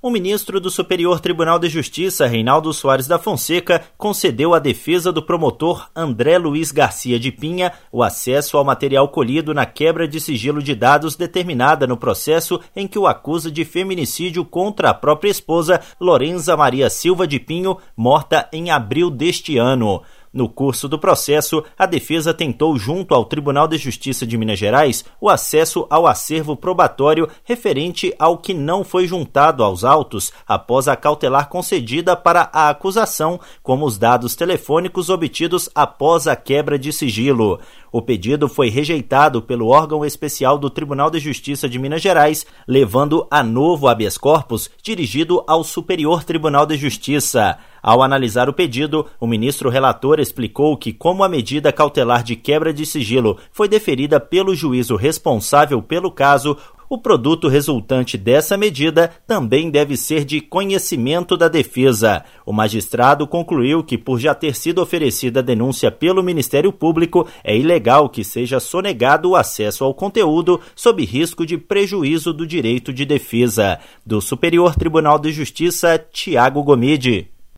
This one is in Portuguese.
O ministro do Superior Tribunal de Justiça, Reinaldo Soares da Fonseca, concedeu à defesa do promotor André Luiz Garcia de Pinha o acesso ao material colhido na quebra de sigilo de dados determinada no processo em que o acusa de feminicídio contra a própria esposa, Lorenza Maria Silva de Pinho, morta em abril deste ano. No curso do processo, a defesa tentou, junto ao Tribunal de Justiça de Minas Gerais, o acesso ao acervo probatório referente ao que não foi juntado aos autos após a cautelar concedida para a acusação, como os dados telefônicos obtidos após a quebra de sigilo. O pedido foi rejeitado pelo órgão especial do Tribunal de Justiça de Minas Gerais, levando a novo habeas corpus dirigido ao Superior Tribunal de Justiça. Ao analisar o pedido, o ministro relator explicou que, como a medida cautelar de quebra de sigilo foi deferida pelo juízo responsável pelo caso, o produto resultante dessa medida também deve ser de conhecimento da defesa. O magistrado concluiu que, por já ter sido oferecida a denúncia pelo Ministério Público, é ilegal que seja sonegado o acesso ao conteúdo sob risco de prejuízo do direito de defesa. Do Superior Tribunal de Justiça, Tiago Gomide.